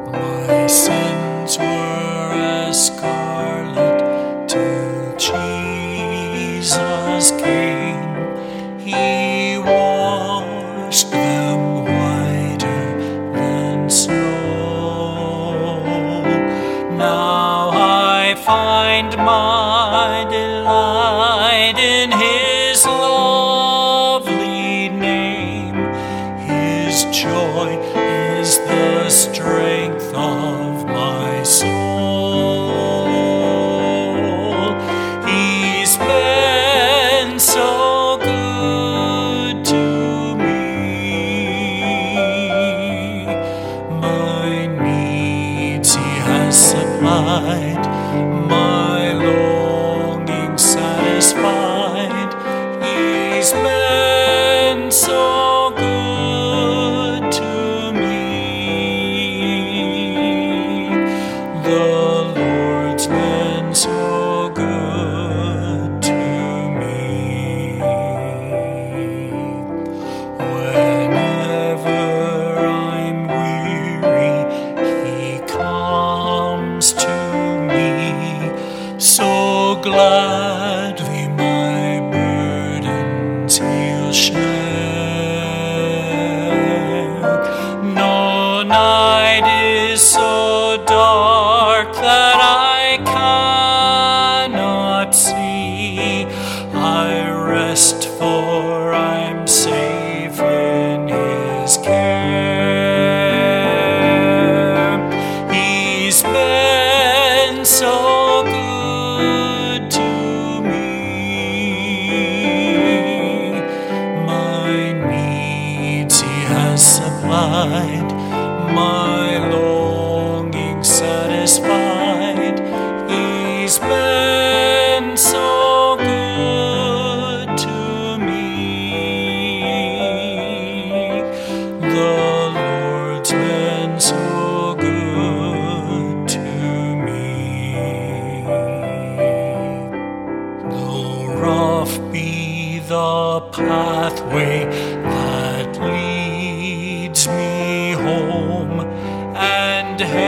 My sins were as scarlet till Jesus came. He washed them whiter than snow. Now I find my delight in His lovely name. His joy is the strength of my soul. He's been so good to me. My needs He has supplied, my longing satisfied. He's been so good to me. The Lord's been so good to me. Whenever I'm weary, He comes to me. So gladly my burdens He'll share. No night is so dark that I cannot see. I rest, for I'm safe in His care. He's been so good to me. My needs He has supplied, my longing satisfied. He's been so good to me. The Lord's been so good to me. Though rough be the pathway that leads me home, and